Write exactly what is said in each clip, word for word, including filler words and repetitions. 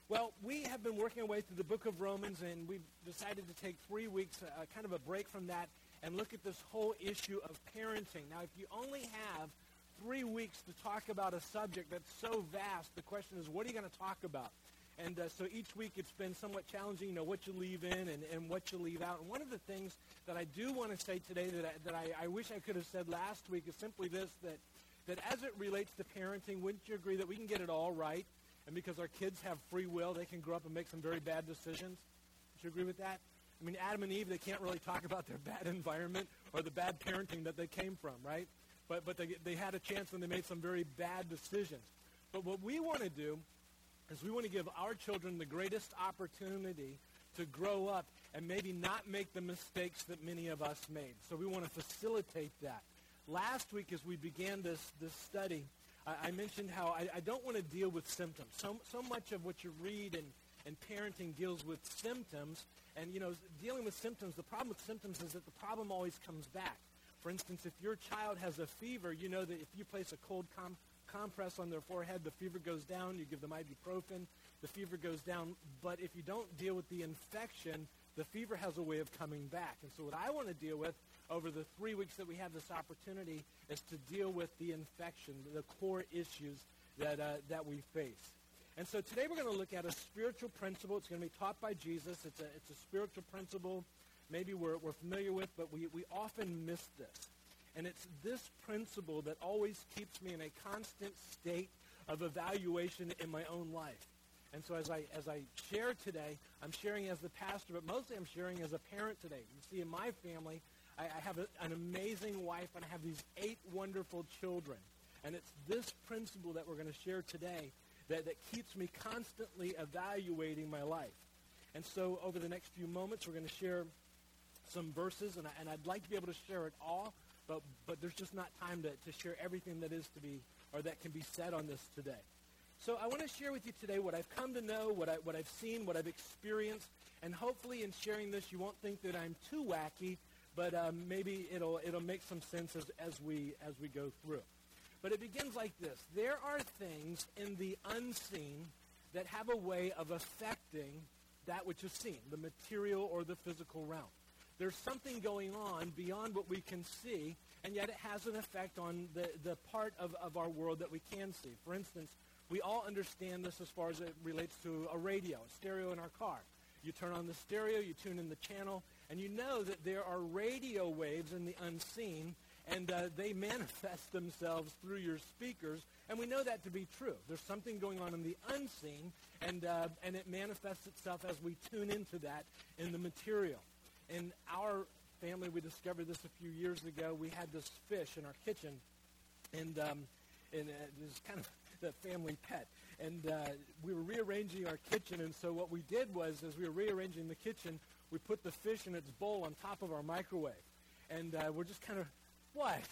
Well, we have been working our way through the book of Romans, and we've decided to take three weeks, uh, kind of a break from that, and look at this whole issue of parenting. Now, if you only have three weeks to talk about a subject that's so vast, the question is, what are you going to talk about? And uh, so each week it's been somewhat challenging, you know, what you leave in and, and what you leave out. And one of the things that I do want to say today that I, that I, I wish I could have said last week is simply this, that, that as it relates to parenting, wouldn't you agree that we can get it all right? And because our kids have free will, they can grow up and make some very bad decisions. Would you agree with that? I mean, Adam and Eve, they can't really talk about their bad environment or the bad parenting that they came from, right? But but they they had a chance and they made some very bad decisions. But what we want to do is we want to give our children the greatest opportunity to grow up and maybe not make the mistakes that many of us made. So we want to facilitate that. Last week as we began this, this study, I, I mentioned how I, I don't want to deal with symptoms. So, so much of what you read in, in parenting deals with symptoms. And, you know, dealing with symptoms, the problem with symptoms is that the problem always comes back. For instance, if your child has a fever, you know that if you place a cold com- compress on their forehead, the fever goes down. You give them ibuprofen, the fever goes down. But if you don't deal with the infection, the fever has a way of coming back. And so what I want to deal with over the three weeks that we have this opportunity is to deal with the infection, the core issues that uh, that we face. And so today we're going to look at a spiritual principle. It's going to be taught by Jesus. It's a it's a spiritual principle maybe we're, we're familiar with, but we, we often miss this. And it's this principle that always keeps me in a constant state of evaluation in my own life. And so as I as I share today, I'm sharing as the pastor, but mostly I'm sharing as a parent today. You see, in my family, I, I have a, an amazing wife, and I have these eight wonderful children. And it's this principle that we're going to share today that, that keeps me constantly evaluating my life. And so over the next few moments, we're going to share some verses, and, I, and I'd like to be able to share it all, but, but there's just not time to, to share everything that is to be, or that can be said on this today. So I want to share with you today what I've come to know, what, I, what I've seen, what I've experienced, and hopefully in sharing this, you won't think that I'm too wacky, but um, maybe it'll it'll make some sense as, as we as we go through. But it begins like this. There are things in the unseen that have a way of affecting that which is seen, the material or the physical realm. There's something going on beyond what we can see, and yet it has an effect on the, the part of, of our world that we can see. For instance, we all understand this as far as it relates to a radio, a stereo in our car. You turn on the stereo, you tune in the channel, and you know that there are radio waves in the unseen, and uh, they manifest themselves through your speakers, and we know that to be true. There's something going on in the unseen, and uh, and it manifests itself as we tune into that in the material. In our family, we discovered this a few years ago. We had this fish in our kitchen, and um, and uh, it was kind of the family pet. And uh, we were rearranging our kitchen, and so what we did was, as we were rearranging the kitchen, we put the fish in its bowl on top of our microwave. And uh, we're just kind of, what?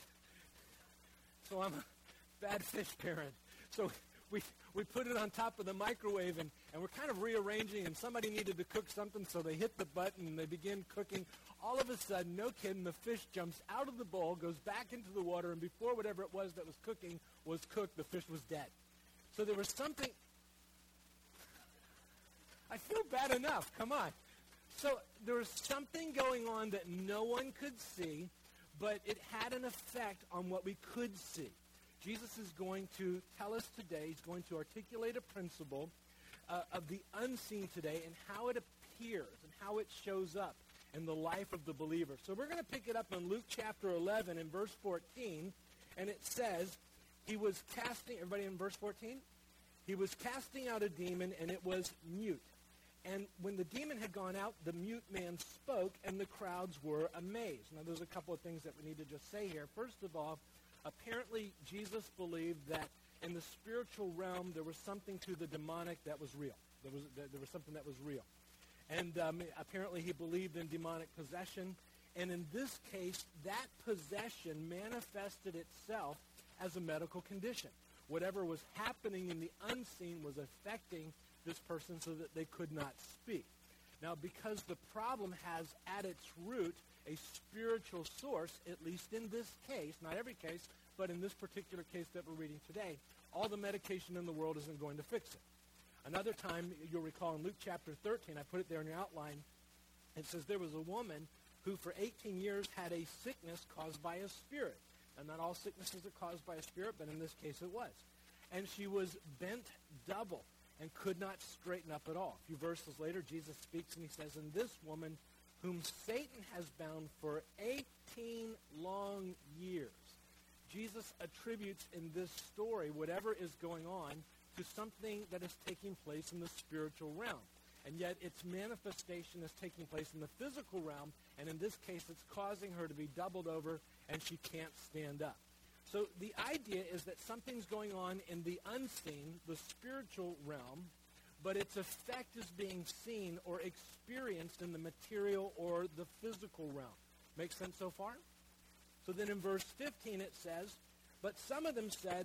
So I'm a bad fish parent. So we we put it on top of the microwave, and, and we're kind of rearranging, and somebody needed to cook something, so they hit the button, and they begin cooking. All of a sudden, no kidding, the fish jumps out of the bowl, goes back into the water, and before whatever it was that was cooking was cooked, the fish was dead. So there was something. I feel bad enough. Come on. So there was something going on that no one could see, but it had an effect on what we could see. Jesus is going to tell us today, he's going to articulate a principle uh, of the unseen today and how it appears and how it shows up in the life of the believer. So we're going to pick it up in Luke chapter eleven and verse fourteen, and it says, he was casting, everybody in verse fourteen? He was casting out a demon, and it was mute. And when the demon had gone out, the mute man spoke, and the crowds were amazed. Now, there's a couple of things that we need to just say here. First of all, apparently Jesus believed that in the spiritual realm there was something to the demonic that was real. There was there was something that was real. And um, apparently he believed in demonic possession. And in this case, that possession manifested itself as a medical condition. Whatever was happening in the unseen was affecting this person so that they could not speak. Now, because the problem has at its root a spiritual source, at least in this case, not every case, but in this particular case that we're reading today, all the medication in the world isn't going to fix it. Another time, you'll recall in Luke chapter thirteen, I put it there in your outline, it says there was a woman who for eighteen years had a sickness caused by a spirit. And not all sicknesses are caused by a spirit, but in this case it was. And she was bent double and could not straighten up at all. A few verses later, Jesus speaks and he says, and this woman whom Satan has bound for eighteen long years. Jesus attributes in this story whatever is going on to something that is taking place in the spiritual realm. And yet its manifestation is taking place in the physical realm, and in this case it's causing her to be doubled over and she can't stand up. So the idea is that something's going on in the unseen, the spiritual realm, but its effect is being seen or experienced in the material or the physical realm. Make sense so far? So then in verse fifteen it says, but some of them said,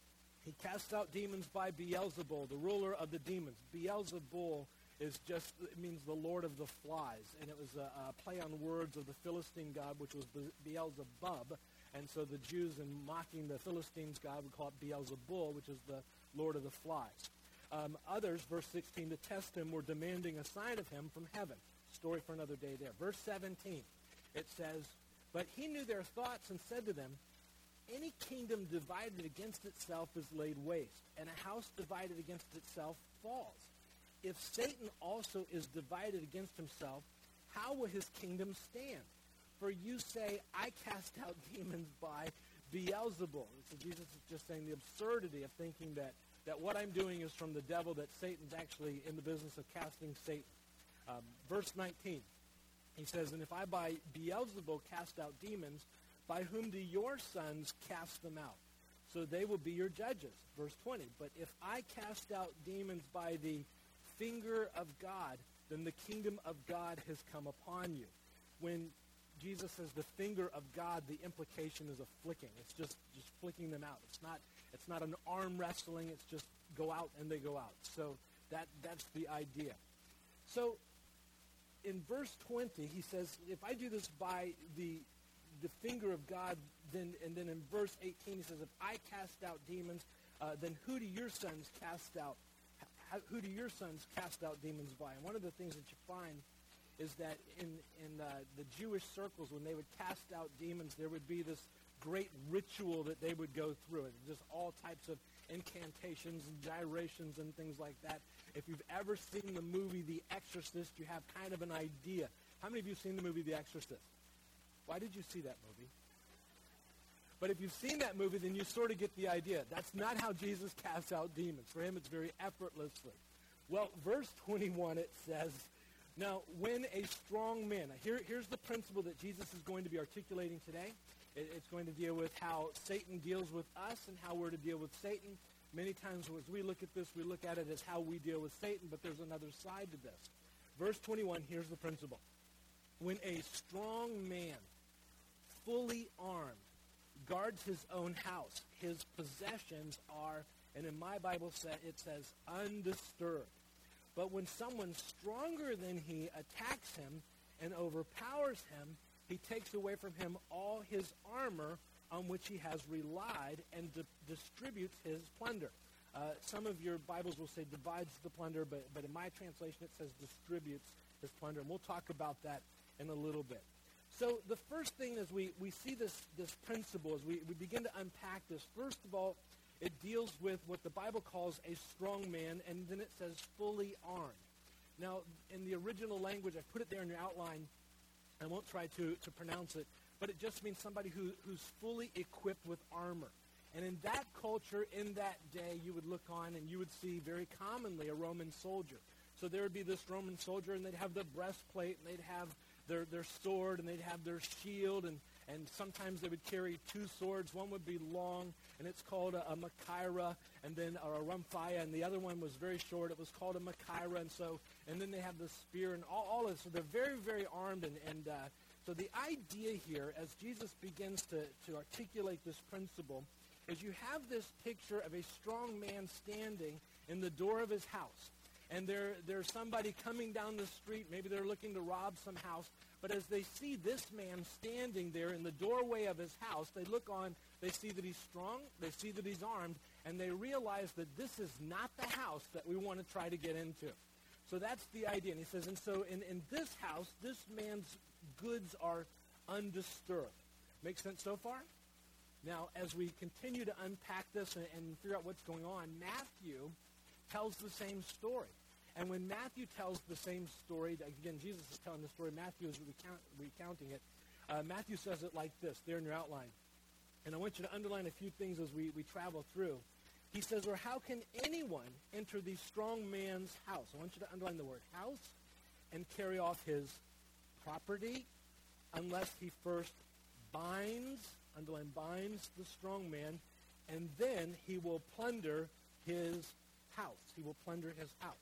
he casts out demons by Beelzebul, the ruler of the demons. Beelzebul is just, it means the Lord of the flies. And it was a, a play on words of the Philistine god, which was Be- Beelzebub. And so the Jews, in mocking the Philistines' god, would call it Beelzebul, which is the Lord of the flies. Um, others, verse sixteen, to test him were demanding a sign of him from heaven. Story for another day there. Verse seventeen, it says, but he knew their thoughts and said to them, any kingdom divided against itself is laid waste, and a house divided against itself falls. If Satan also is divided against himself, how will his kingdom stand? For you say, I cast out demons by Beelzebul. So Jesus is just saying the absurdity of thinking that, that what I'm doing is from the devil, that Satan's actually in the business of casting Satan. Um, verse nineteen, he says, and if I by Beelzebul cast out demons, by whom do your sons cast them out? So they will be your judges. Verse twenty, but if I cast out demons by the finger of God, then the kingdom of God has come upon you. When Jesus says the finger of God, the implication is a flicking. It's just, just flicking them out. It's not, it's not an arm wrestling. It's just go out and they go out. So that, that's the idea. So in verse twenty, he says, if I do this by the, the finger of God, then, and then in verse eighteen, he says, if I cast out demons, uh, then who do your sons cast out? How, who do your sons cast out demons by? And one of the things that you find is that in, in uh, the Jewish circles, when they would cast out demons, there would be this great ritual that they would go through. And just all types of incantations and gyrations and things like that. If you've ever seen the movie The Exorcist, you have kind of an idea. How many of you have seen the movie The Exorcist? Why did you see that movie? But if you've seen that movie, then you sort of get the idea. That's not how Jesus casts out demons. For him, it's very effortlessly. Well, verse twenty-one, it says, now, when a strong man, now here, here's the principle that Jesus is going to be articulating today. It, it's going to deal with how Satan deals with us and how we're to deal with Satan. Many times as we look at this, we look at it as how we deal with Satan, but there's another side to this. Verse twenty-one, here's the principle. When a strong man, fully armed, guards his own house, his possessions are, and in my Bible it says, undisturbed. But when someone stronger than he attacks him and overpowers him, he takes away from him all his armor on which he has relied and di- distributes his plunder. Uh, some of your Bibles will say divides the plunder, but, but in my translation it says distributes his plunder. And we'll talk about that in a little bit. So the first thing is we, we see this, this principle as we, we begin to unpack this. First of all, it deals with what the Bible calls a strong man, and then it says fully armed. Now, in the original language, I put it there in your outline. I won't try to, to pronounce it, but it just means somebody who, who's fully equipped with armor. And in that culture, in that day, you would look on and you would see very commonly a Roman soldier. So there would be this Roman soldier, and they'd have the breastplate, and they'd have their, their sword, and they'd have their shield, and, and sometimes they would carry two swords. One would be long, and it's called a, a machaira, and then or a rumphia, and the other one was very short. It was called a machaira, and so and then they have the spear and all, all of this. So they're very, very armed, and, and uh, so the idea here, as Jesus begins to, to articulate this principle, is you have this picture of a strong man standing in the door of his house. And there, there's somebody coming down the street. Maybe they're looking to rob some house. But as they see this man standing there in the doorway of his house, they look on, they see that he's strong, they see that he's armed, and they realize that this is not the house that we want to try to get into. So that's the idea. And he says, and so in, in this house, this man's goods are undisturbed. Make sense so far? Now, as we continue to unpack this and, and figure out what's going on, Matthew tells the same story. And when Matthew tells the same story, again, Jesus is telling the story, Matthew is recount, recounting it. Uh, Matthew says it like this, there in your outline. And I want you to underline a few things as we, we travel through. He says, or how can anyone enter the strong man's house? I want you to underline the word house and carry off his property unless he first binds, underline binds the strong man, and then he will plunder his house. He will plunder his house.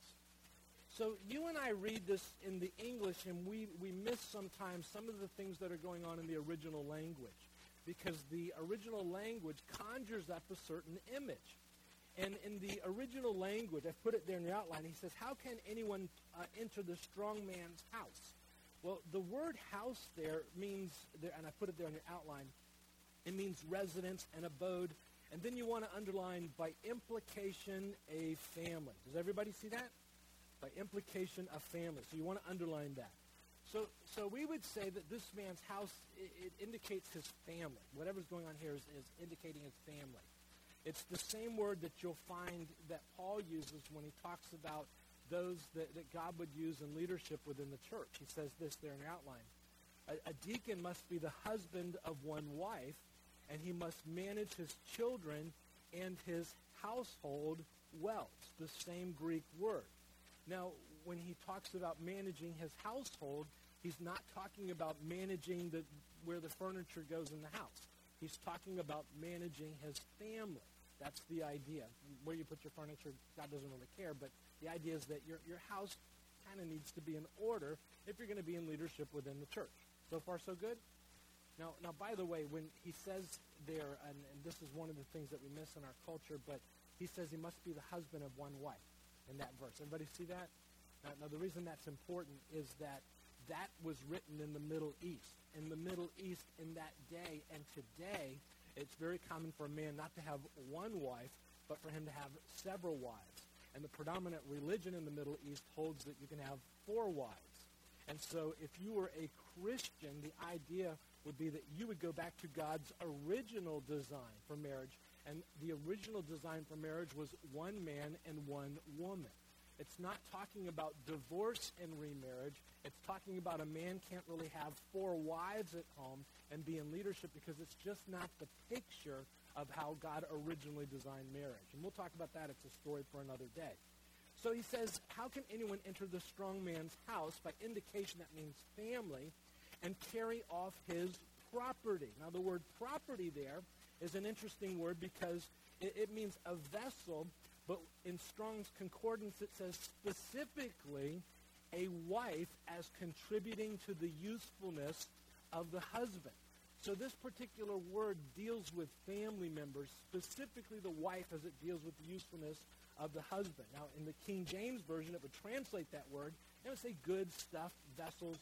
So you and I read this in the English, and we, we miss sometimes some of the things that are going on in the original language, because the original language conjures up a certain image. And in the original language, I've put it there in the outline, he says, how can anyone uh, enter the strong man's house? Well, the word house there means, there, and I put it there in your outline, it means residence and abode. And then you want to underline, by implication, a family. Does everybody see that? By implication, a family. So you want to underline that. So so we would say that this man's house, it, it indicates his family. Whatever's going on here is, is indicating his family. It's the same word that you'll find that Paul uses when he talks about those that, that God would use in leadership within the church. He says this there in the outline. A, a deacon must be the husband of one wife, and he must manage his children and his household well. It's the same Greek word. Now, when he talks about managing his household, he's not talking about managing the where the furniture goes in the house. He's talking about managing his family. That's the idea. Where you put your furniture, God doesn't really care, but the idea is that your, your house kind of needs to be in order if you're going to be in leadership within the church. So far, so good? Now, now, by the way, when he says there, and, and this is one of the things that we miss in our culture, but he says he must be the husband of one wife in that verse. Everybody see that? Now, now, the reason that's important is that that was written in the Middle East. In the Middle East in that day and today, it's very common for a man not to have one wife, but for him to have several wives. And the predominant religion in the Middle East holds that you can have four wives. And so if you were a Christian, the idea would be that you would go back to God's original design for marriage. And the original design for marriage was one man and one woman. It's not talking about divorce and remarriage. It's talking about a man can't really have four wives at home and be in leadership because it's just not the picture of how God originally designed marriage. And we'll talk about that. It's a story for another day. So he says, how can anyone enter the strong man's house? By indication, that means family, and carry off his property. Now, the word property there is an interesting word because it, it means a vessel. But in Strong's Concordance, it says specifically a wife as contributing to the usefulness of the husband. So this particular word deals with family members, specifically the wife as it deals with the usefulness of the husband. Now, in the King James Version, it would translate that word. It would say goods, stuff, vessels.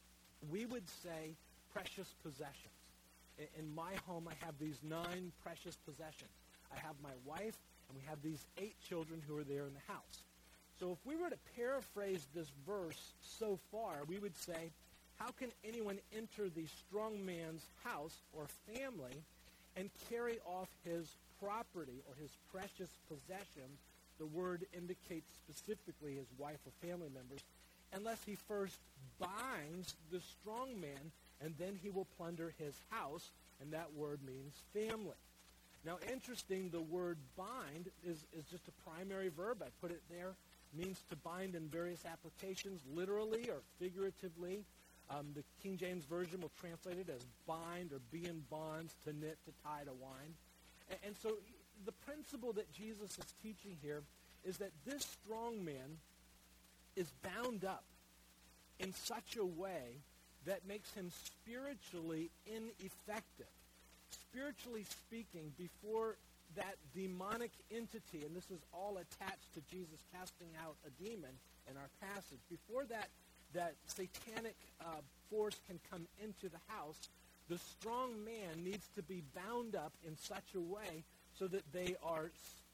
We would say precious possessions. In, in my home, I have these nine precious possessions. I have my wife, and we have these eight children who are there in the house. So if we were to paraphrase this verse so far, we would say, how can anyone enter the strong man's house or family and carry off his property or his precious possessions? The word indicates specifically his wife or family members, unless he first binds the strong man, and then he will plunder his house, and that word means family. Now, interesting, the word bind is, is just a primary verb. I put it there. It means to bind in various applications, literally or figuratively. Um, the King James Version will translate it as bind or be in bonds, to knit, to tie, to wind. And, and so the principle that Jesus is teaching here is that this strong man is bound up in such a way that makes him spiritually ineffective. Spiritually speaking, before that demonic entity, and this is all attached to Jesus casting out a demon in our passage, before that, that satanic uh, force can come into the house, the strong man needs to be bound up in such a way so that they are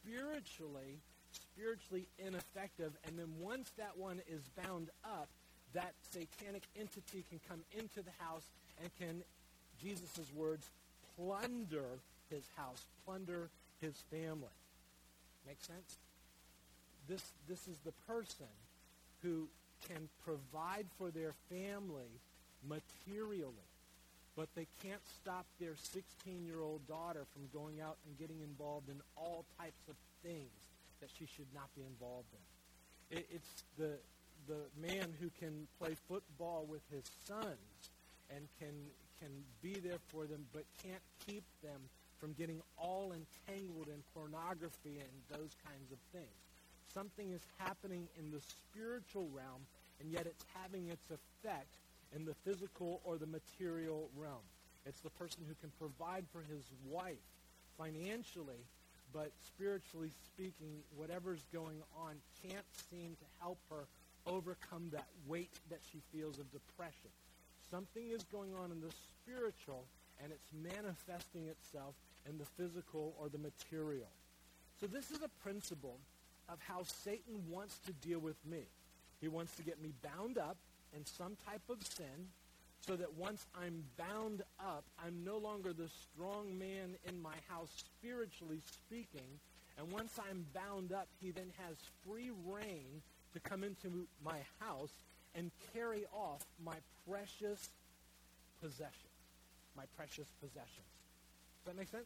spiritually, spiritually ineffective. And then once that one is bound up, that satanic entity can come into the house and can, Jesus' words, plunder his house, plunder his family. Make sense? This, this is the person who can provide for their family materially, but they can't stop their sixteen-year-old daughter from going out and getting involved in all types of things that she should not be involved in. It, it's the the man who can play football with his sons and can can be there for them, but can't keep them from getting all entangled in pornography and those kinds of things. Something is happening in the spiritual realm, and yet it's having its effect in the physical or the material realm. It's the person who can provide for his wife financially, but spiritually speaking, whatever's going on can't seem to help her overcome that weight that she feels of depression. Something is going on in the spiritual, and it's manifesting itself in the physical or the material. So this is a principle of how Satan wants to deal with me. He wants to get me bound up in some type of sin, so that once I'm bound up, I'm no longer the strong man in my house, spiritually speaking. And once I'm bound up, he then has free reign to come into my house and carry off my precious possessions. My precious possessions. Does that make sense?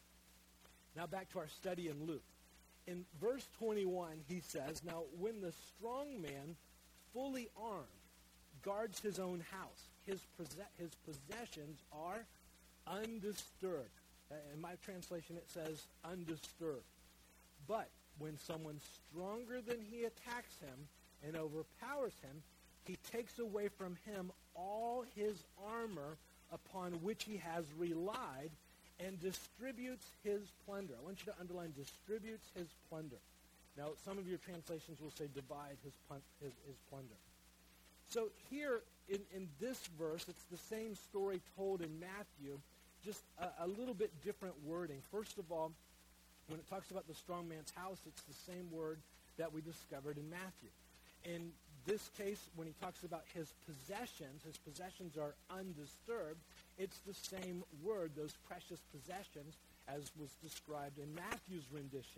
Now back to our study in Luke. In verse twenty-one, he says, "Now when the strong man, fully armed, guards his own house, his, posse- his possessions are undisturbed." Uh, in my translation, it says undisturbed. But when someone stronger than he attacks him and overpowers him, he takes away from him all his armor upon which he has relied and distributes his plunder. I want you to underline distributes his plunder. Now, some of your translations will say divide his, pun- his, his plunder. So here in, in this verse, it's the same story told in Matthew, just a, a little bit different wording. First of all, when it talks about the strong man's house, it's the same word that we discovered in Matthew. In this case, when he talks about his possessions, his possessions are undisturbed, it's the same word, those precious possessions, as was described in Matthew's rendition.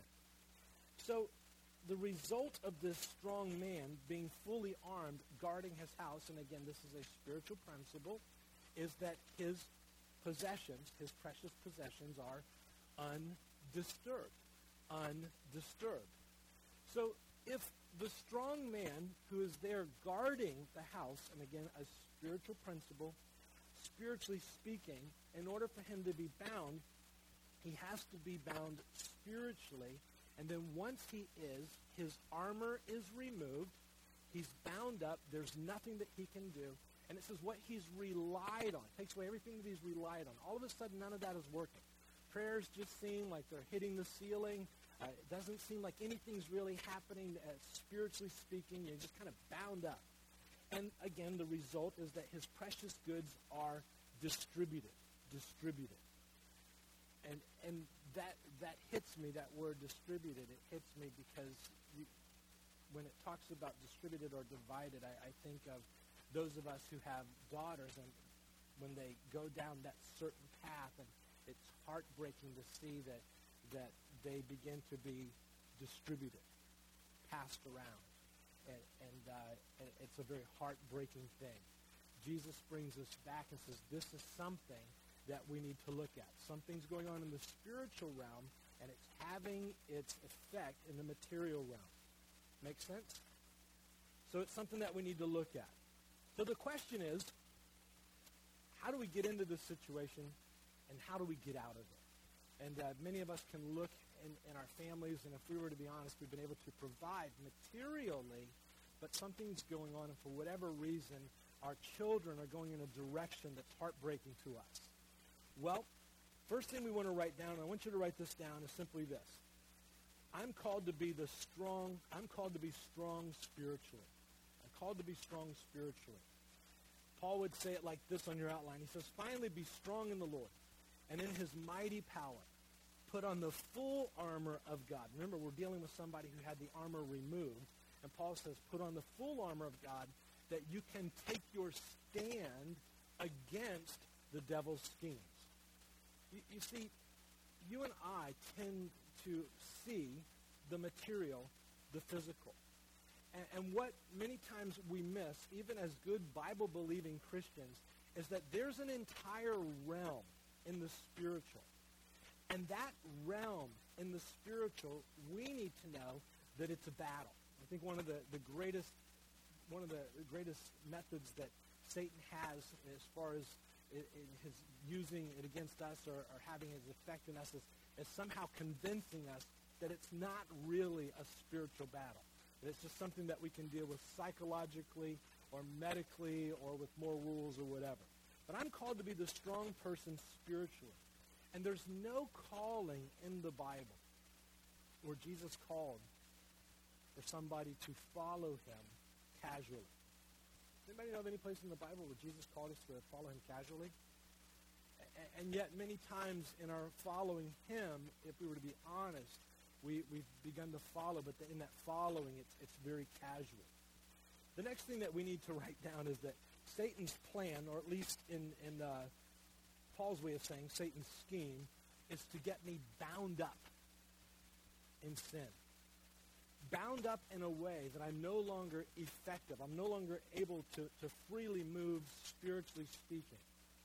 So the result of this strong man being fully armed, guarding his house, and again, this is a spiritual principle, is that his possessions, his precious possessions, are undisturbed. Undisturbed. So if the strong man who is there guarding the house, and again, a spiritual principle, spiritually speaking, in order for him to be bound, he has to be bound spiritually. And then once he is, his armor is removed. He's bound up. There's nothing that he can do. And it says what he's relied on. It takes away everything that he's relied on. All of a sudden, none of that is working. Prayers just seem like they're hitting the ceiling. Uh, it doesn't seem like anything's really happening, uh, spiritually speaking. You're just kind of bound up. And again, the result is that his precious goods are distributed. Distributed. And and that that hits me, that word distributed. It hits me because you, when it talks about distributed or divided, I, I think of those of us who have daughters, and when they go down that certain path, and it's heartbreaking to see that that they begin to be distributed, passed around. And, and, uh, and it's a very heartbreaking thing. Jesus brings us back and says, this is something that we need to look at. Something's going on in the spiritual realm, and it's having its effect in the material realm. Make sense? So it's something that we need to look at. So the question is, how do we get into this situation, and how do we get out of it? And uh, many of us can look in, in our families, and if we were to be honest, we've been able to provide materially, but something's going on, and for whatever reason, our children are going in a direction that's heartbreaking to us. Well, first thing we want to write down, and I want you to write this down, is simply this. I'm called to be the strong, I'm called to be strong spiritually. I'm called to be strong spiritually. Paul would say it like this on your outline. He says, finally be strong in the Lord and in his mighty power. put on the full armor of God. Remember, we're dealing with somebody who had the armor removed. And Paul says, put on the full armor of God that you can take your stand against the devil's schemes. You, you see, you and I tend to see the material, the physical. And, and what many times we miss, even as good Bible-believing Christians, is that there's an entire realm in the spiritual. And that realm in the spiritual, we need to know that it's a battle. I think one of the, the greatest one of the greatest methods that Satan has as far as it, it, his using it against us or, or having his effect in us is, is somehow convincing us that it's not really a spiritual battle. That it's just something that we can deal with psychologically or medically or with more rules or whatever. But I'm called to be the strong person spiritually. And there's no calling in the Bible where Jesus called for somebody to follow him casually. Anybody know of any place in the Bible where Jesus called us to follow him casually? A- and yet many times in our following him, if we were to be honest, we, we've begun to follow, but in that following, it's, it's very casual. The next thing that we need to write down is that Satan's plan, or at least in, in uh, Paul's way of saying Satan's scheme, is to get me bound up in sin. Bound up in a way that I'm no longer effective. I'm no longer able to, to freely move, spiritually speaking.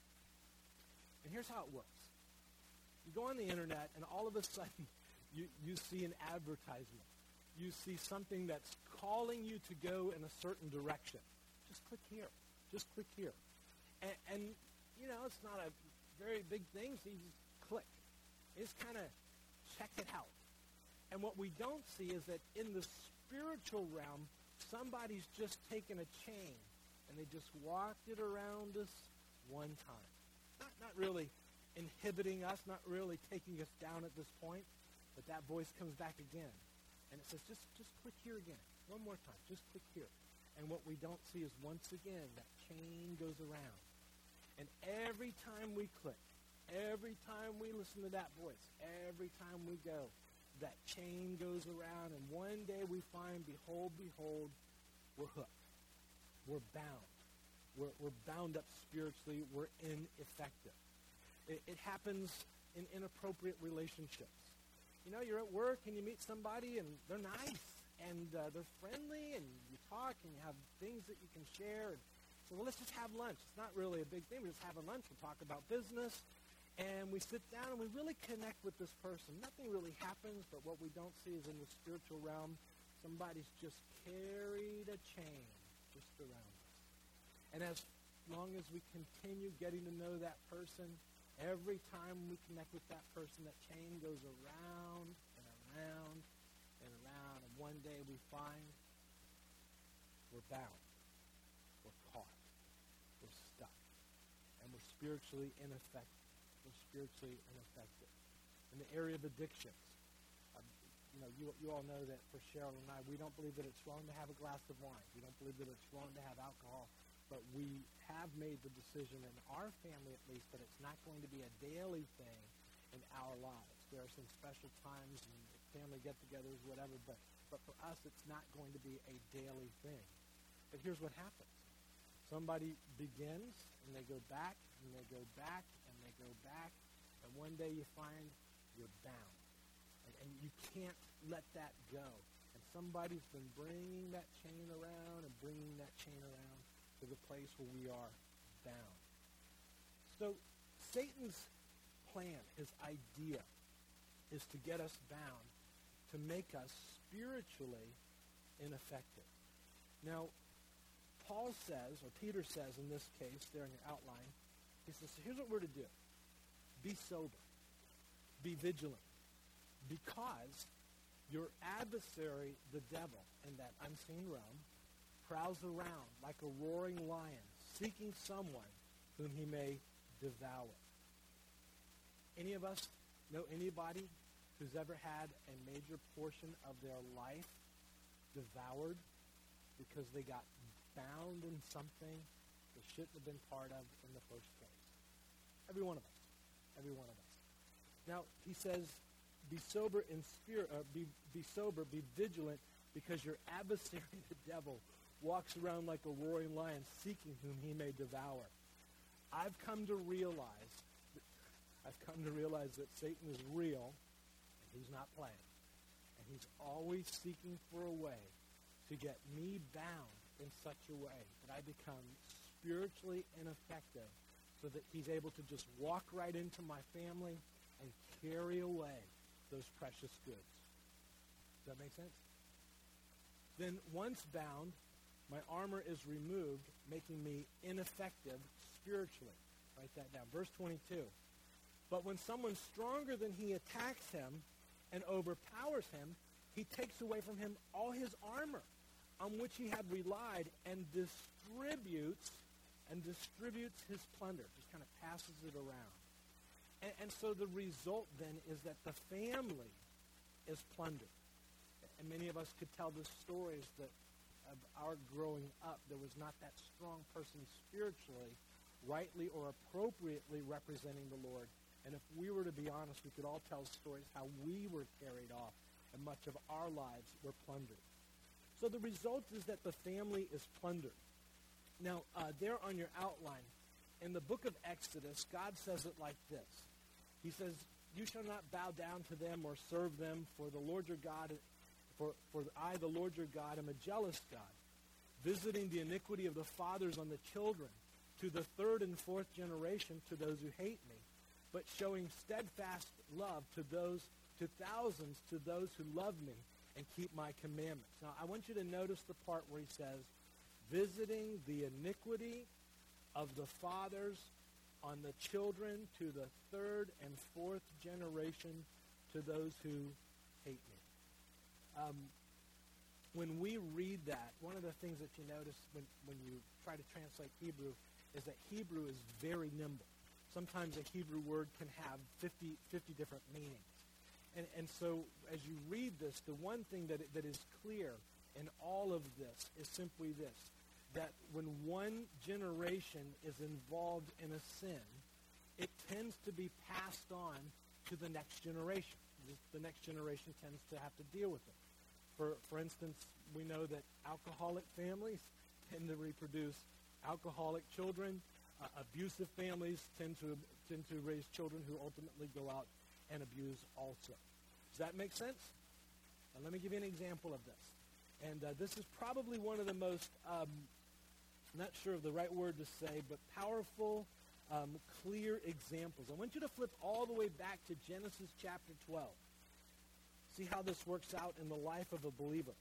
And here's how it works. You go on the internet, and all of a sudden, you, you see an advertisement. You see something that's calling you to go in a certain direction. Just click here. Just click here. And, and you know, it's not a very big thing, so you just click. You just kind of check it out. And what we don't see is that in the spiritual realm, somebody's just taken a chain and they just walked it around us one time. Not, not really inhibiting us, not really taking us down at this point, but that voice comes back again. And it says, just, just click here again. One more time. Just click here. And what we don't see is once again, that chain goes around. And every time we click, every time we listen to that voice, every time we go, that chain goes around, and one day we find, behold, behold, we're hooked. We're bound. We're, we're bound up spiritually. We're ineffective. It, it happens in inappropriate relationships. You know, you're at work and you meet somebody and they're nice and uh, they're friendly and you talk and you have things that you can share. And so, well, let's just have lunch. It's not really a big thing. We're just having lunch. We'll talk about business. And we sit down and we really connect with this person. Nothing really happens, but what we don't see is in the spiritual realm, somebody's just carried a chain just around us. And as long as we continue getting to know that person, every time we connect with that person, that chain goes around and around and around. And one day we find we're bound. We're caught. We're stuck. And we're spiritually ineffective. We're spiritually ineffective. In the area of addictions, uh, you know, you, you all know that for Cheryl and I, we don't believe that it's wrong to have a glass of wine. We don't believe that it's wrong to have alcohol. But we have made the decision in our family, at least, that it's not going to be a daily thing in our lives. There are some special times and family get-togethers, whatever, but, but for us, it's not going to be a daily thing. But here's what happens. Somebody begins, and they go back, and they go back, and they go back, and one day you find you're bound. And, and you can't let that go. And somebody's been bringing that chain around and bringing that chain around to the place where we are bound. So Satan's plan, his idea, is to get us bound, to make us spiritually ineffective. Now, Paul says, or Peter says in this case, there in your outline, he says, so here's what we're to do. Be sober. Be vigilant. Because your adversary, the devil, in that unseen realm, prowls around like a roaring lion, seeking someone whom he may devour. Any of us know anybody who's ever had a major portion of their life devoured because they got bound in something they shouldn't have been part of in the first place? Every one of us. Every one of us. Now, he says, be sober in spirit, uh, be, be sober, be vigilant, because your adversary, the devil, walks around like a roaring lion, seeking whom he may devour. I've come to realize, that, I've come to realize that Satan is real, and he's not playing. And he's always seeking for a way to get me bound in such a way that I become spiritually ineffective, so that he's able to just walk right into my family and carry away those precious goods. Does that make sense? Then once bound, my armor is removed, making me ineffective spiritually. Write that down. Verse twenty-two. But when someone stronger than he attacks him and overpowers him, he takes away from him all his armor on which he had relied, and distributes and distributes his plunder. Just kind of passes it around. And, and so the result then is that the family is plundered. And many of us could tell the stories that of our growing up, there was not that strong person spiritually, rightly or appropriately representing the Lord. And if we were to be honest, we could all tell stories how we were carried off and much of our lives were plundered. So the result is that the family is plundered. Now, uh, there on your outline, in the book of Exodus, God says it like this. He says, you shall not bow down to them or serve them, for the Lord your God, for, for I, the Lord your God, am a jealous God, visiting the iniquity of the fathers on the children, to the third and fourth generation, to those who hate me, but showing steadfast love to those, to thousands, to those who love me and keep my commandments. Now, I want you to notice the part where he says, visiting the iniquity of the fathers on the children, to the third and fourth generation, to those who hate me. Um, when we read that, one of the things that you notice when, when you try to translate Hebrew is that Hebrew is very nimble. Sometimes a Hebrew word can have fifty, fifty different meanings. And, and so as you read this, the one thing that, it, that is clear in all of this is simply this, that when one generation is involved in a sin, it tends to be passed on to the next generation. The next generation tends to have to deal with it. For, for instance, we know that alcoholic families tend to reproduce alcoholic children. Uh, abusive families tend to tend to raise children who ultimately go out and abuse also. Does that make sense? Now, let me give you an example of this. And uh, this is probably one of the most, um, I'm not sure of the right word to say, but powerful, um, clear examples. I want you to flip all the way back to Genesis chapter twelve. See how this works out in the life of a believer.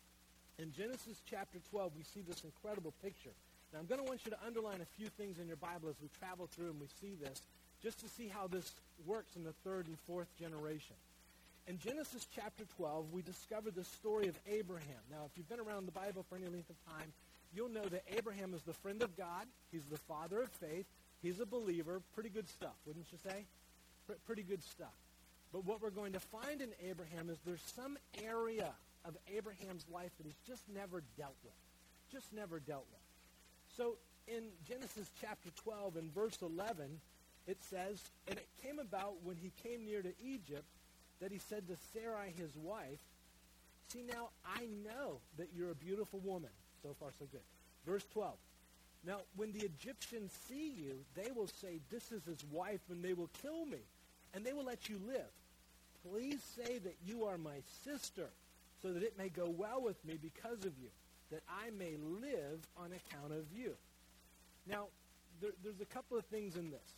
In Genesis chapter twelve, we see this incredible picture. Now, I'm going to want you to underline a few things in your Bible as we travel through and we see this, just to see how this works in the third and fourth generation. In Genesis chapter twelve, we discover the story of Abraham. Now, if you've been around the Bible for any length of time, you'll know that Abraham is the friend of God. He's the father of faith. He's a believer. Pretty good stuff, wouldn't you say? P- pretty good stuff. But what we're going to find in Abraham is there's some area of Abraham's life that he's just never dealt with. Just never dealt with. So in Genesis chapter twelve and verse eleven, it says, and it came about when he came near to Egypt that he said to Sarai his wife, see now, I know that you're a beautiful woman. So far so good. Verse twelve. Now when the Egyptians see you, they will say, this is his wife, and they will kill me, and they will let you live. Please say that you are my sister, so that it may go well with me because of you, that I may live on account of you. Now, there, there's a couple of things in this.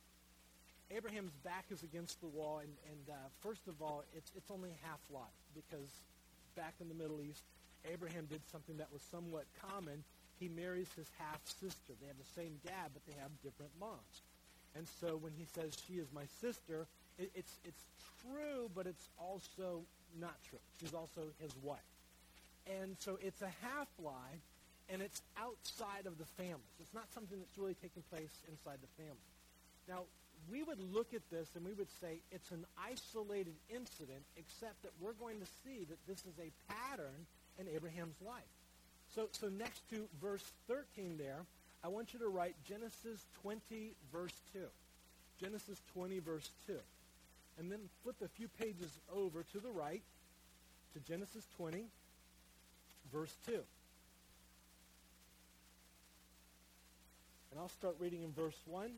Abraham's back is against the wall, and, and uh, first of all, it's, it's only half lie, because back in the Middle East, Abraham did something that was somewhat common. He marries his half-sister. They have the same dad, but they have different moms. And so when he says, she is my sister, it, it's, it's true, but it's also not true. She's also his wife. And so it's a half-lie, and it's outside of the family. So it's not something that's really taking place inside the family. Now, we would look at this and we would say it's an isolated incident, except that we're going to see that this is a pattern in Abraham's life. So, so next to verse thirteen there, I want you to write Genesis twenty, verse two. Genesis twenty, verse two. and then flip a few pages over to the right to Genesis twenty, verse two. And I'll start reading in verse one.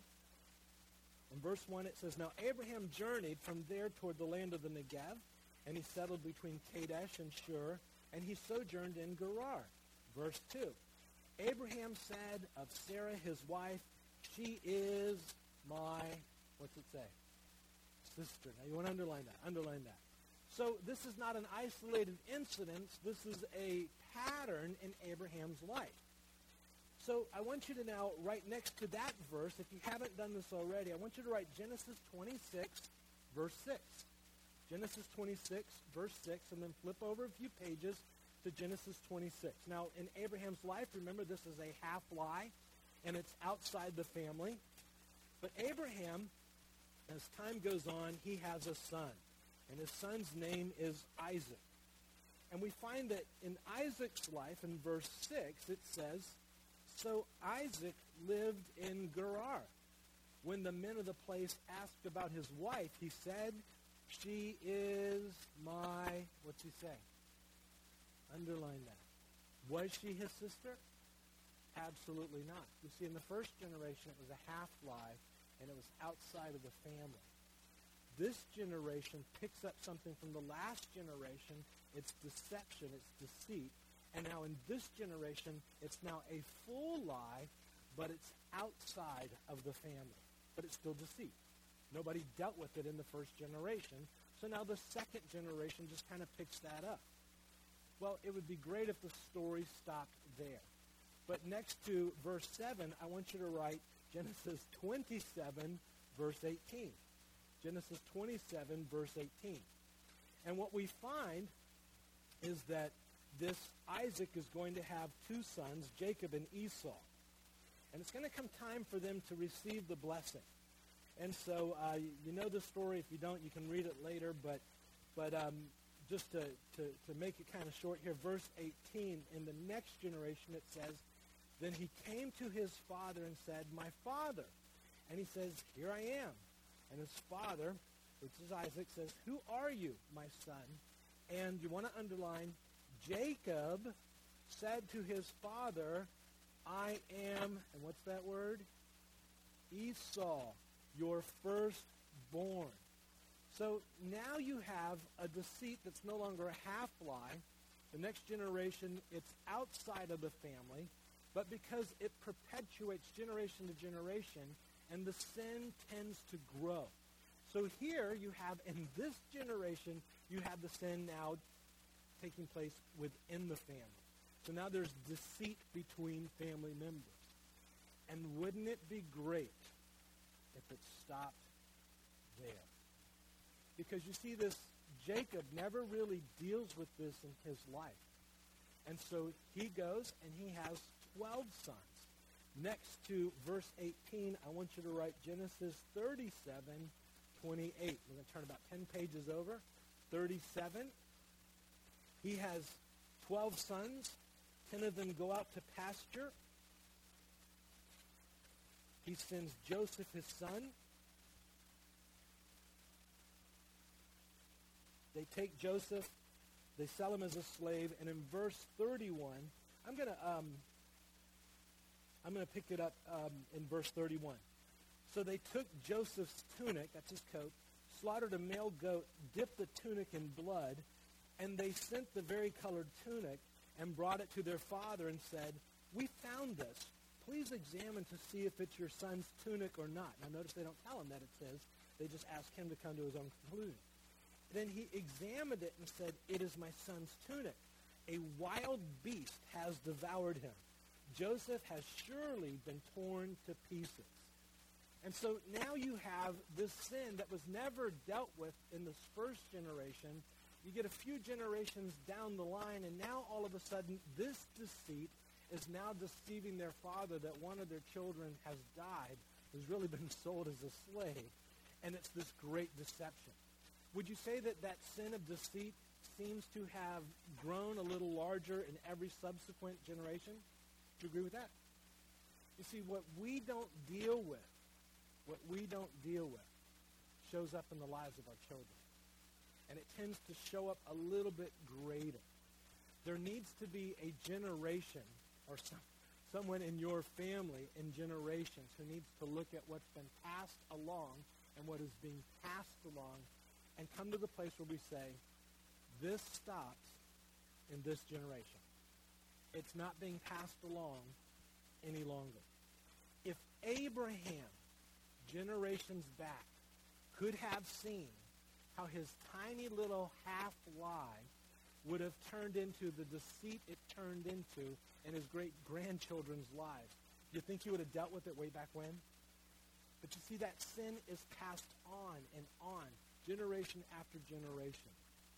In verse one it says, Now Abraham journeyed from there toward the land of the Negev, and he settled between Kadesh and Shur, and he sojourned in Gerar. Verse two. Abraham said of Sarah his wife, She is my, what's it say? Sister. Now you want to underline that. Underline that. So this is not an isolated incident. This is a pattern in Abraham's life. So I want you to now write next to that verse, if you haven't done this already, I want you to write Genesis twenty-six, verse six. Genesis twenty-six, verse six, and then flip over a few pages to Genesis twenty-six. Now, in Abraham's life, remember this is a half lie, and it's outside the family. But Abraham, as time goes on, he has a son, and his son's name is Isaac. And we find that in Isaac's life, in verse six, it says, So Isaac lived in Gerar. When the men of the place asked about his wife, he said, She is my, what's he say? Underline that. Was she his sister? Absolutely not. You see, in the first generation, it was a half lie, and it was outside of the family. This generation picks up something from the last generation. It's deception, it's deceit. And now in this generation, it's now a full lie, but it's outside of the family. But it's still deceit. Nobody dealt with it in the first generation. So now the second generation just kind of picks that up. Well, it would be great if the story stopped there. But next to verse seven, I want you to write Genesis twenty-seven, verse eighteen. Genesis twenty-seven, verse eighteen. And what we find is that this Isaac is going to have two sons, Jacob and Esau. And it's going to come time for them to receive the blessing. And so uh, you know the story. If you don't, you can read it later. But but um, just to, to, to make it kind of short here, verse eighteen, in the next generation it says, Then he came to his father and said, My father. And he says, Here I am. And his father, which is Isaac, says, Who are you, my son? And you want to underline, Jacob said to his father, I am, and what's that word? Esau, your firstborn. So now you have a deceit that's no longer a half lie. The next generation, it's outside of the family, but because it perpetuates generation to generation, and the sin tends to grow. So here you have, in this generation, you have the sin now taking place within the family. So now there's deceit between family members. And wouldn't it be great if it stopped there? Because you see, this Jacob never really deals with this in his life. And so he goes and he has twelve sons. Next to verse eighteen, I want you to write Genesis thirty-seven, twenty-eight. We're going to turn about ten pages over. thirty-seven. He has twelve sons. Ten of them go out to pasture. He sends Joseph, his son. They take Joseph. They sell him as a slave. And in verse thirty-one, I'm going to um, I'm going to pick it up um, in verse thirty-one. So they took Joseph's tunic, that's his coat, slaughtered a male goat, dipped the tunic in blood, and they sent the vari-colored tunic and brought it to their father and said, We found this. Please examine to see if it's your son's tunic or not. Now notice they don't tell him that, it says. They just ask him to come to his own conclusion. Then he examined it and said, It is my son's tunic. A wild beast has devoured him. Joseph has surely been torn to pieces. And so now you have this sin that was never dealt with in this first generation. You get a few generations down the line, and now all of a sudden this deceit is now deceiving their father that one of their children has died, has really been sold as a slave. And it's this great deception. Would you say that that sin of deceit seems to have grown a little larger in every subsequent generation? Do you agree with that? You see, what we don't deal with, what we don't deal with, shows up in the lives of our children. And it tends to show up a little bit greater. There needs to be a generation or some, someone in your family in generations who needs to look at what's been passed along and what is being passed along and come to the place where we say, this stops in this generation. It's not being passed along any longer. If Abraham, generations back, could have seen how his tiny little half-lie would have turned into the deceit it turned into in his great-grandchildren's lives, you think he would have dealt with it way back when? But you see, that sin is passed on and on, generation after generation.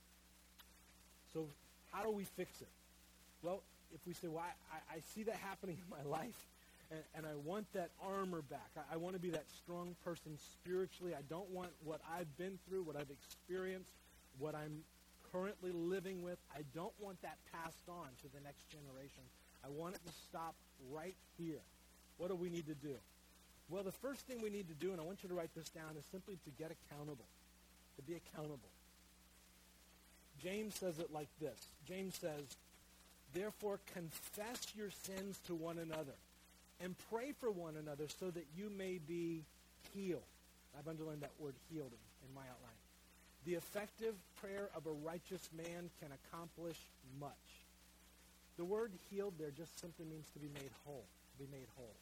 So how do we fix it? Well, if we say, well, I, I see that happening in my life, and, and I want that armor back. I, I want to be that strong person spiritually. I don't want what I've been through, what I've experienced, what I'm currently living with. I don't want that passed on to the next generation. I want it to stop right here. What do we need to do? Well, the first thing we need to do, and I want you to write this down, is simply to get accountable, to be accountable. James says it like this. James says, therefore confess your sins to one another and pray for one another so that you may be healed. I've underlined that word healed in, in my outline. The effective prayer of a righteous man can accomplish much. The word healed there just simply means to be made whole, to be made whole.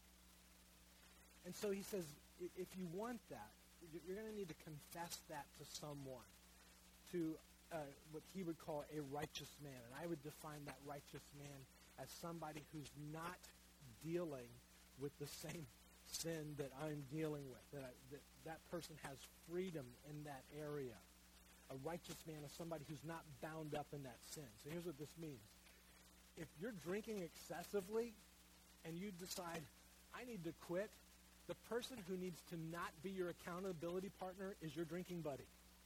And so he says, if you want that, you're going to need to confess that to someone, to uh, what he would call a righteous man. And I would define that righteous man as somebody who's not dealing with the same sin that I'm dealing with, that, I, that that person has freedom in that area. A righteous man is somebody who's not bound up in that sin. So here's what this means. If you're drinking excessively and you decide, I need to quit, the person who needs to not be your accountability partner is your drinking buddy.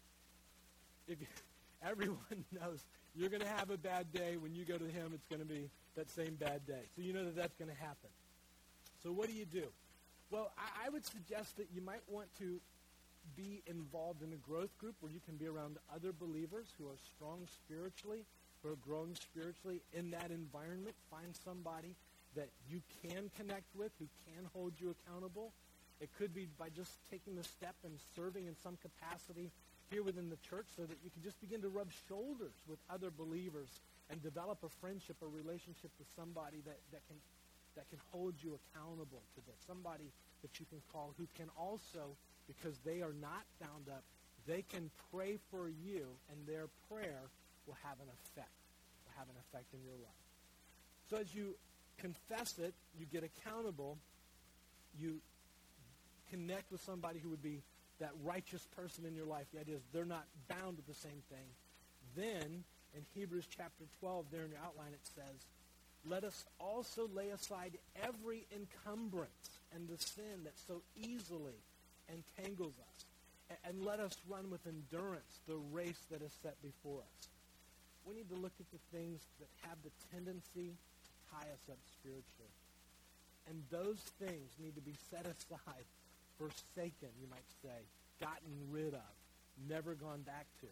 If you, everyone knows you're going to have a bad day. When you go to him, it's going to be that same bad day. So you know that that's going to happen. So what do you do? Well, I, I would suggest that you might want to be involved in a growth group where you can be around other believers who are strong spiritually, who are growing spiritually. In that environment, find somebody that you can connect with, who can hold you accountable. It could be by just taking the step and serving in some capacity here within the church so that you can just begin to rub shoulders with other believers and develop a friendship, a relationship with somebody that, that can that can hold you accountable to this, somebody that you can call who can also, because they are not bound up, they can pray for you, and their prayer will have an effect, will have an effect in your life. So as you confess it, you get accountable, you connect with somebody who would be that righteous person in your life. The idea is they're not bound with the same thing. Then, in Hebrews chapter twelve, there in your outline, it says, let us also lay aside every encumbrance and the sin that so easily entangles us, and, and let us run with endurance the race that is set before us. We need to look at the things that have the tendency to tie us up spiritually. And those things need to be set aside, forsaken, you might say, gotten rid of, never gone back to.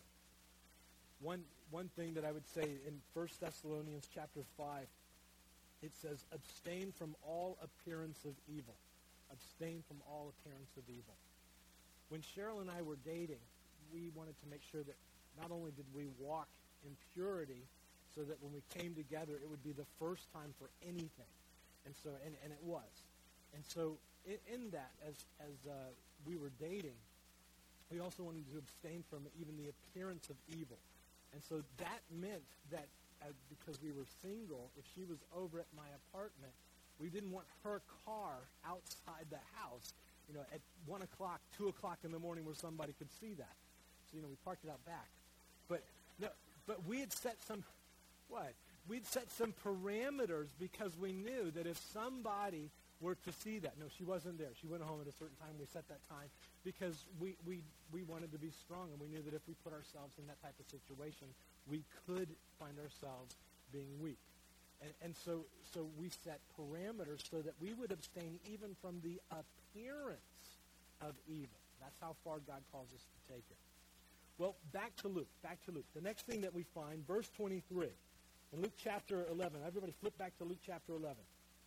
One, one thing that I would say in First Thessalonians chapter five, it says, abstain from all appearance of evil. Abstain from all appearance of evil. When Cheryl and I were dating, we wanted to make sure that not only did we walk in purity, so that when we came together, it would be the first time for anything. And so, and, and it was. And so in, in that, as, as uh, we were dating, we also wanted to abstain from even the appearance of evil. And so that meant that uh, because we were single, if she was over at my apartment, we didn't want her car outside the house, you know, at one o'clock, two o'clock in the morning where somebody could see that. So, you know, we parked it out back. But no, but we had set some, what? We'd set some parameters because we knew that if somebody were to see that, no, she wasn't there. She went home at a certain time. We set that time because we, we, we wanted to be strong, and we knew that if we put ourselves in that type of situation, we could find ourselves being weak. And, and so, so we set parameters so that we would abstain even from the appearance of evil. That's how far God calls us to take it. Well, back to Luke. Back to Luke. The next thing that we find, verse twenty-three. In Luke chapter eleven. Everybody flip back to Luke chapter eleven.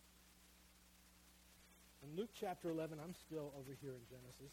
In Luke chapter eleven, I'm still over here in Genesis.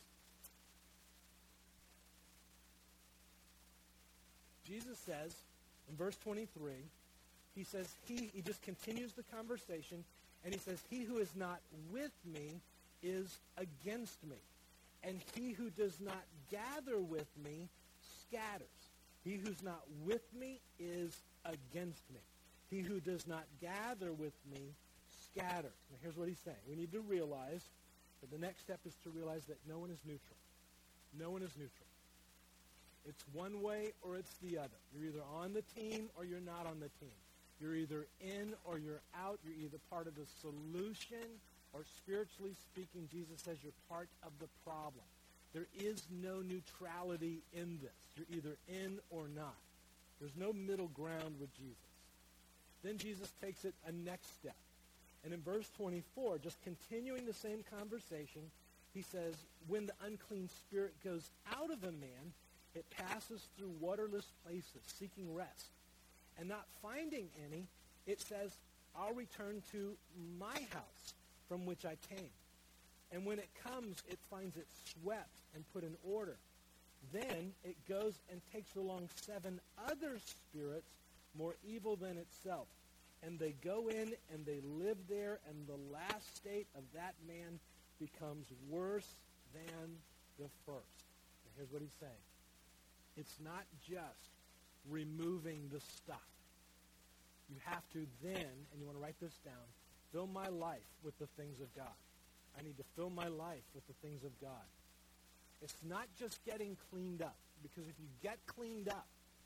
Jesus says, in verse twenty-three, he says, he, he just continues the conversation, and he says, he who is not with me is against me. And he who does not gather with me scatters. He who's not with me is against me. He who does not gather with me scatters. Now here's what he's saying. We need to realize that the next step is to realize that no one is neutral. No one is neutral. It's one way or it's the other. You're either on the team or you're not on the team. You're either in or you're out. You're either part of the solution or, spiritually speaking, Jesus says you're part of the problem. There is no neutrality in this. You're either in or not. There's no middle ground with Jesus. Then Jesus takes it a next step. And in verse twenty-four, just continuing the same conversation, he says, when the unclean spirit goes out of a man, it passes through waterless places, seeking rest. And not finding any, it says, I'll return to my house from which I came. And when it comes, it finds it swept and put in order. Then it goes and takes along seven other spirits more evil than itself. And they go in and they live there, and the last state of that man becomes worse than the first. Now here's what he's saying. It's not just removing the stuff. You have to then, and you want to write this down, fill my life with the things of God. I need to fill my life with the things of God. It's not just getting cleaned up, because if you get cleaned up,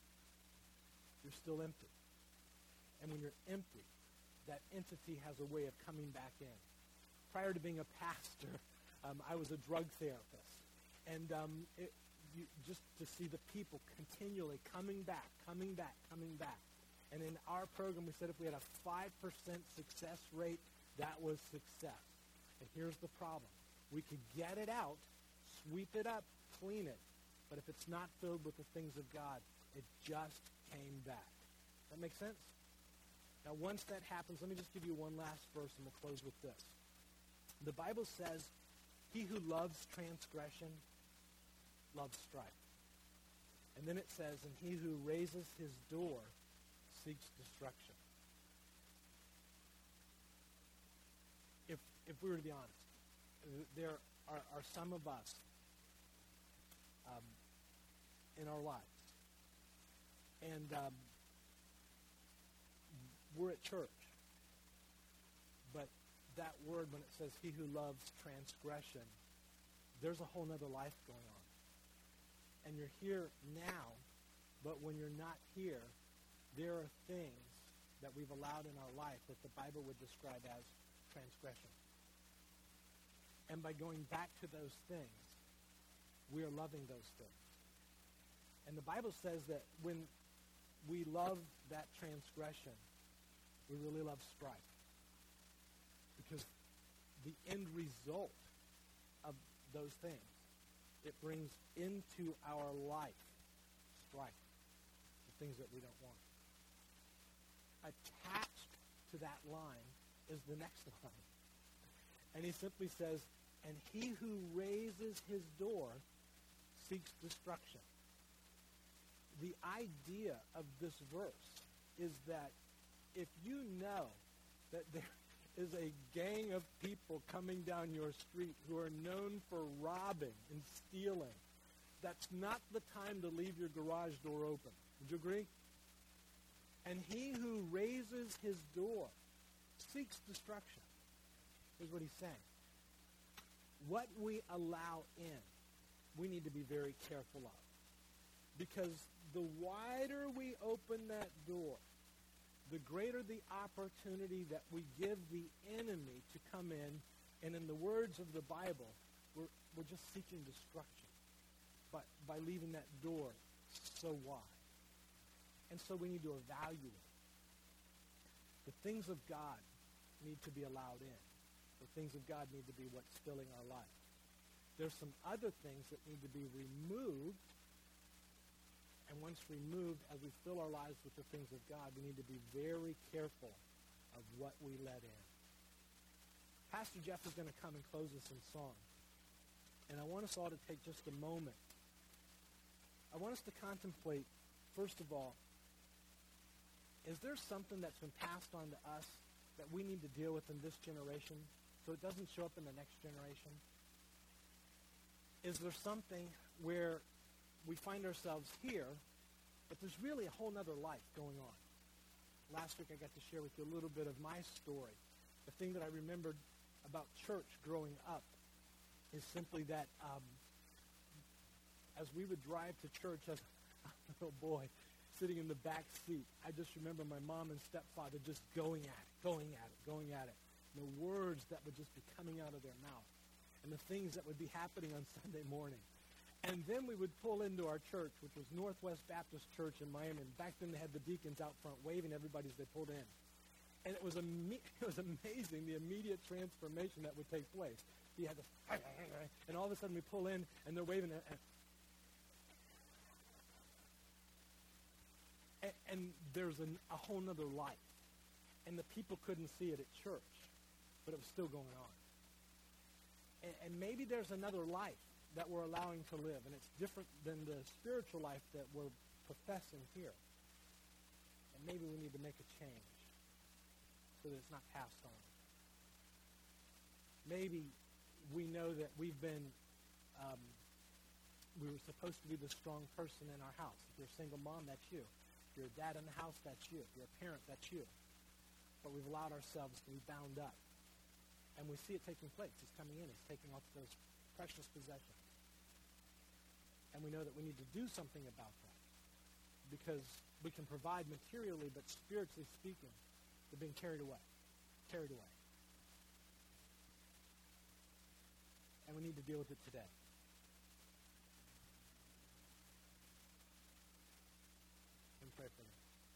you're still empty. And when you're empty, that entity has a way of coming back in. Prior to being a pastor, um, I was a drug therapist. And um, it, you, just to see the people continually coming back, coming back, coming back. And in our program, we said if we had a five percent success rate, that was success. And here's the problem. We could get it out, sweep it up, clean it. But if it's not filled with the things of God, it just came back. That make sense? Now, once that happens, let me just give you one last verse, and we'll close with this. The Bible says, he who loves transgression loves strife. And then it says, and he who raises his door seeks destruction. If if we were to be honest, there are, are some of us um, in our lives, and um, we're at church, but that word, when it says he who loves transgression, there's a whole other life going on. And you're here now, but when you're not here, there are things that we've allowed in our life that the Bible would describe as transgression. And by going back to those things, we are loving those things. And the Bible says that when we love that transgression, we really love strife. Because the end result of those things, it brings into our life strife, the things that we don't want. Attached to that line is the next line. And he simply says, and he who raises his door seeks destruction. The idea of this verse is that if you know that there is a gang of people coming down your street who are known for robbing and stealing, that's not the time to leave your garage door open. Would you agree? And he who raises his door seeks destruction. Here's what he's saying. What we allow in, we need to be very careful of. Because the wider we open that door, the greater the opportunity that we give the enemy to come in. And in the words of the Bible, we're, we're just seeking destruction by, by leaving that door so wide. And so we need to evaluate. The things of God need to be allowed in. The things of God need to be what's filling our life. there's some other things that need to be removed. And once removed, as we fill our lives with the things of God, we need to be very careful of what we let in. Pastor Jeff is going to come and close us in song. And I want us all to take just a moment. I want us to contemplate, first of all, is there something that's been passed on to us that we need to deal with in this generation so it doesn't show up in the next generation? Is there something where we find ourselves here, but there's really a whole other life going on? Last week I got to share with you a little bit of my story. The thing that I remembered about church growing up is simply that um, as we would drive to church as a little boy, sitting in the back seat, I just remember my mom and stepfather just going at it, going at it, going at it. And the words that would just be coming out of their mouth and the things that would be happening on Sunday morning. And then we would pull into our church, which was Northwest Baptist Church in Miami. And back then they had the deacons out front waving everybody as they pulled in. And it was, am- it was amazing the immediate transformation that would take place. You had this, and all of a sudden we pull in and they're waving it. And, and there's an, a whole nother life. And the people couldn't see it at church, but it was still going on. And, and maybe there's another life that we're allowing to live, and it's different than the spiritual life that we're professing here. And maybe we need to make a change so that it's not passed on. Maybe we know that we've been, um, we were supposed to be the strong person in our house. If you're a single mom, that's you. If you're a dad in the house, that's you. If you're a parent, that's you. But we've allowed ourselves to be bound up. And we see it taking place. He's coming in. He's taking off those precious possessions. And we know that we need to do something about that. Because we can provide materially, but spiritually speaking, we're being carried away. Carried away. And we need to deal with it today. And pray for me.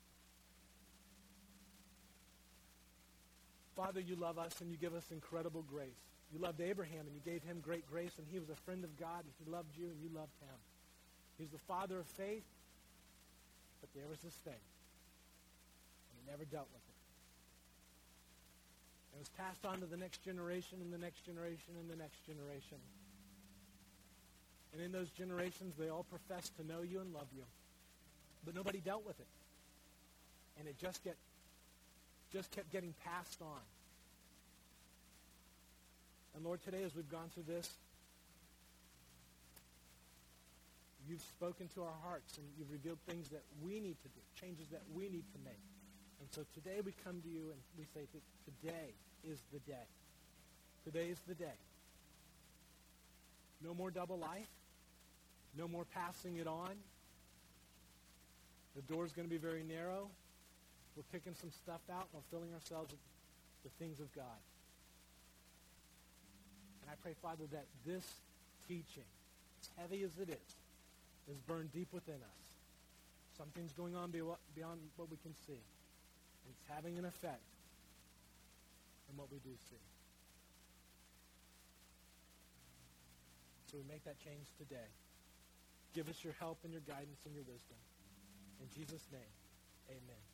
Father, you love us and you give us incredible grace. You loved Abraham and you gave him great grace, and he was a friend of God and he loved you and you loved him. He's the father of faith, but there was this thing, and he never dealt with it. It was passed on to the next generation and the next generation and the next generation. And in those generations, they all professed to know you and love you, but nobody dealt with it. And it just get, just kept getting passed on. And Lord, today as we've gone through this, you've spoken to our hearts and you've revealed things that we need to do, changes that we need to make. And so today we come to you and we say that today is the day. Today is the day. No more double life. No more passing it on. The door's going to be very narrow. We're picking some stuff out and we're filling ourselves with the things of God. And I pray, Father, that this teaching, as heavy as it is, is burned deep within us. Something's going on beyond what we can see. And it's having an effect on what we do see. So we make that change today. Give us your help and your guidance and your wisdom. In Jesus' name, amen.